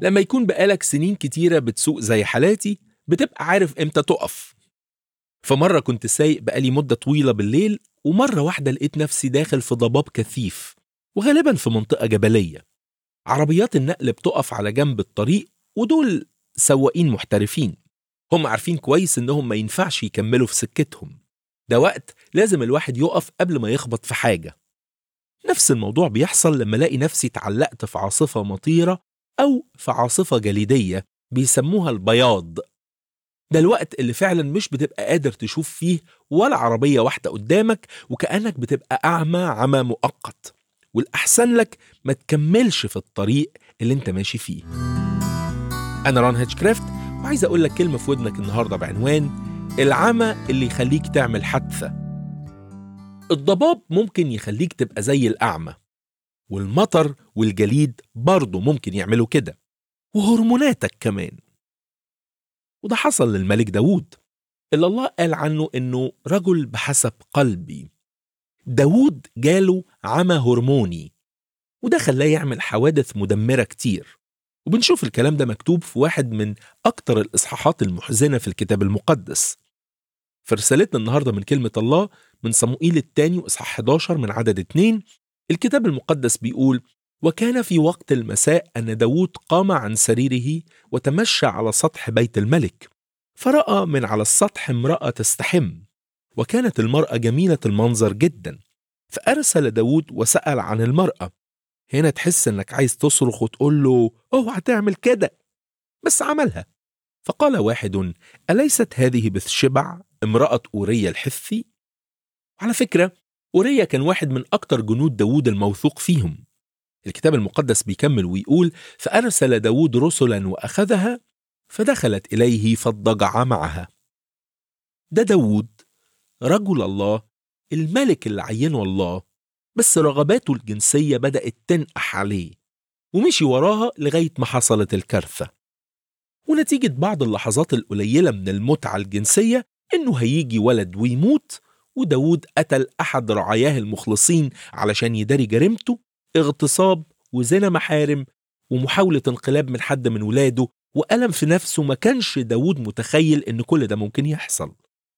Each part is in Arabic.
لما يكون بقالك سنين كتيرة بتسوق زي حالاتي بتبقى عارف امتى تقف. فمرة كنت سايق بقالي مدة طويلة بالليل، ومرة واحدة لقيت نفسي داخل في ضباب كثيف، وغالبا في منطقة جبلية. عربيات النقل بتقف على جنب الطريق، ودول سواقين محترفين، هم عارفين كويس انهم ما ينفعش يكملوا في سكتهم. ده وقت لازم الواحد يقف قبل ما يخبط في حاجة. نفس الموضوع بيحصل لما الاقي نفسي اتعلقت في عاصفة مطيرة أو في عاصفة جليدية بيسموها البياض. ده الوقت اللي فعلا مش بتبقى قادر تشوف فيه ولا عربية واحدة قدامك، وكأنك بتبقى أعمى عمى مؤقت، والأحسن لك ما تكملش في الطريق اللي انت ماشي فيه. أنا ران هيتشكرافت، وعايز أقول لك كلمة في ودنك النهاردة بعنوان العمى اللي يخليك تعمل حادثة. الضباب ممكن يخليك تبقى زي الأعمى، والمطر والجليد برضه ممكن يعملوا كده، وهرموناتك كمان. وده حصل للملك داود اللي الله قال عنه إنه رجل بحسب قلبي. داود جاله عمى هرموني، وده خلاه يعمل حوادث مدمرة كتير، وبنشوف الكلام ده مكتوب في واحد من أكتر الإصحاحات المحزنة في الكتاب المقدس. في رسالتنا النهاردة من كلمة الله من صموئيل الثاني وإصحاح 11 من عدد 2، الكتاب المقدس بيقول: وكان في وقت المساء أن داود قام عن سريره وتمشى على سطح بيت الملك، فرأى من على السطح امرأة تستحم، وكانت المرأة جميلة المنظر جدا، فأرسل داود وسأل عن المرأة. هنا تحس انك عايز تصرخ وتقول له اوعى تعمل كده، بس عملها. فقال واحد: أليست هذه بثشبع امرأة أوريا الحثي؟ على فكرة أوريا كان واحد من أكتر جنود داود الموثوق فيهم. الكتاب المقدس بيكمل ويقول: فأرسل داود رسلا وأخذها فدخلت إليه فاضطجع معها. ده داود رجل الله، الملك اللي عينه الله، بس رغباته الجنسية بدأت تنقح عليه، ومشي وراها لغاية ما حصلت الكارثة. ونتيجة بعض اللحظات القليلة من المتعة الجنسية إنه هيجي ولد ويموت، وداود قتل أحد رعاياه المخلصين علشان يداري جريمته، اغتصاب وزنا محارم ومحاولة انقلاب من حد من ولاده، وألم في نفسه ما كانش داود متخيل إن كل ده ممكن يحصل.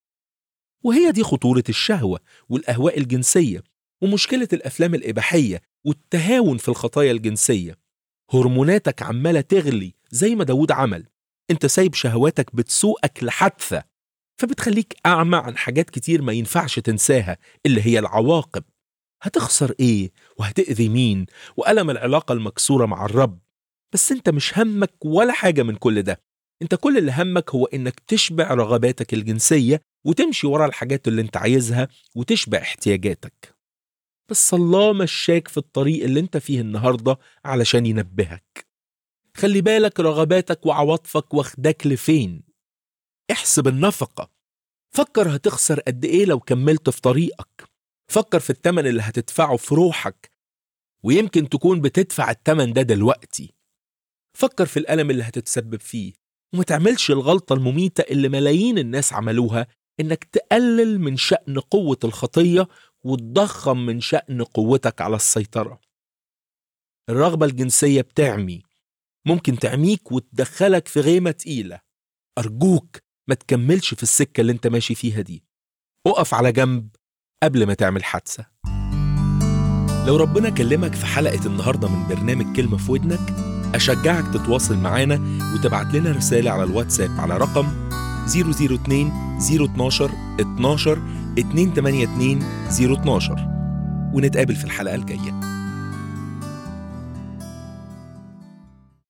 وهي دي خطورة الشهوة والأهواء الجنسية، ومشكلة الأفلام الإباحية والتهاون في الخطايا الجنسية. هرموناتك عمالة تغلي زي ما داود عمل، انت سايب شهواتك بتسوقك لحادثة، فبتخليك أعمى عن حاجات كتير ما ينفعش تنساها، اللي هي العواقب. هتخسر ايه وهتأذي مين وألم العلاقة المكسورة مع الرب، بس انت مش همك ولا حاجة من كل ده. انت كل اللي همك هو انك تشبع رغباتك الجنسية وتمشي ورا الحاجات اللي انت عايزها وتشبع احتياجاتك. بس الله مشاك في الطريق اللي انت فيه النهاردة علشان ينبهك. خلي بالك رغباتك وعواطفك واخداك لفين. احسب النفقة، فكر هتخسر قد ايه لو كملت في طريقك. فكر في الثمن اللي هتدفعه في روحك، ويمكن تكون بتدفع الثمن ده دلوقتي. فكر في الألم اللي هتتسبب فيه، وما تعملش الغلطة المميتة اللي ملايين الناس عملوها، إنك تقلل من شأن قوة الخطية وتضخم من شأن قوتك على السيطرة. الرغبة الجنسية بتعمي، ممكن تعميك وتدخلك في غيمة تقيلة. أرجوك ما تكملش في السكة اللي انت ماشي فيها دي، اقف على جنب قبل ما تعمل حادثة. لو ربنا كلمك في حلقة النهاردة من برنامج كلمة في ودنك، أشجعك تتواصل معانا وتبعت لنا رسالة على الواتساب على رقم 002 012 12 282 012، ونتقابل في الحلقة الجاية.